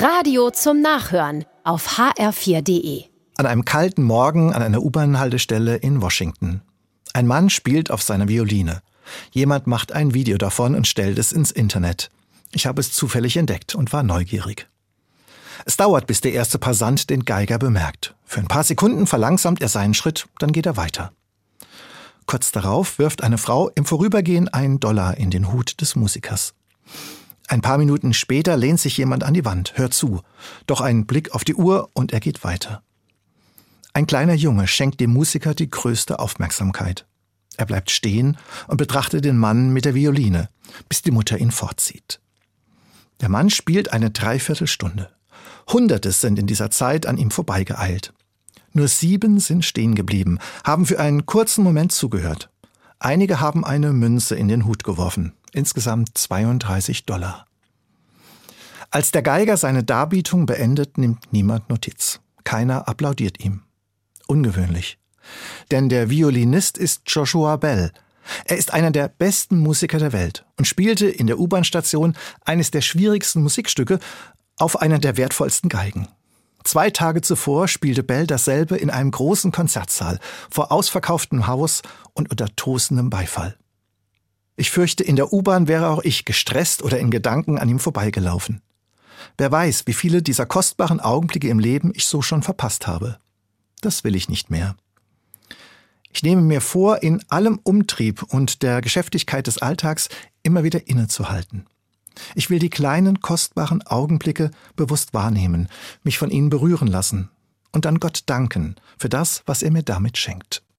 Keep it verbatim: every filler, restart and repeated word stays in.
Radio zum Nachhören auf h r vier punkt d e. An einem kalten Morgen an einer U-Bahn-Haltestelle in Washington. Ein Mann spielt auf seiner Violine. Jemand macht ein Video davon und stellt es ins Internet. Ich habe es zufällig entdeckt und war neugierig. Es dauert, bis der erste Passant den Geiger bemerkt. Für ein paar Sekunden verlangsamt er seinen Schritt, dann geht er weiter. Kurz darauf wirft eine Frau im Vorübergehen einen Dollar in den Hut des Musikers. Ein paar Minuten später lehnt sich jemand an die Wand, hört zu. Doch ein Blick auf die Uhr und er geht weiter. Ein kleiner Junge schenkt dem Musiker die größte Aufmerksamkeit. Er bleibt stehen und betrachtet den Mann mit der Violine, bis die Mutter ihn fortzieht. Der Mann spielt eine Dreiviertelstunde. Hunderte sind in dieser Zeit an ihm vorbeigeeilt. Nur sieben sind stehen geblieben, haben für einen kurzen Moment zugehört. Einige haben eine Münze in den Hut geworfen, insgesamt zweiunddreißig Dollar. Als der Geiger seine Darbietung beendet, nimmt niemand Notiz. Keiner applaudiert ihm. Ungewöhnlich. Denn der Violinist ist Joshua Bell. Er ist einer der besten Musiker der Welt und spielte in der U-Bahn-Station eines der schwierigsten Musikstücke auf einer der wertvollsten Geigen. Zwei Tage zuvor spielte Bell dasselbe in einem großen Konzertsaal, vor ausverkauftem Haus und unter tosendem Beifall. Ich fürchte, in der U-Bahn wäre auch ich gestresst oder in Gedanken an ihm vorbeigelaufen. Wer weiß, wie viele dieser kostbaren Augenblicke im Leben ich so schon verpasst habe. Das will ich nicht mehr. Ich nehme mir vor, in allem Umtrieb und der Geschäftigkeit des Alltags immer wieder innezuhalten. Ich will die kleinen, kostbaren Augenblicke bewusst wahrnehmen, mich von ihnen berühren lassen und dann Gott danken für das, was er mir damit schenkt.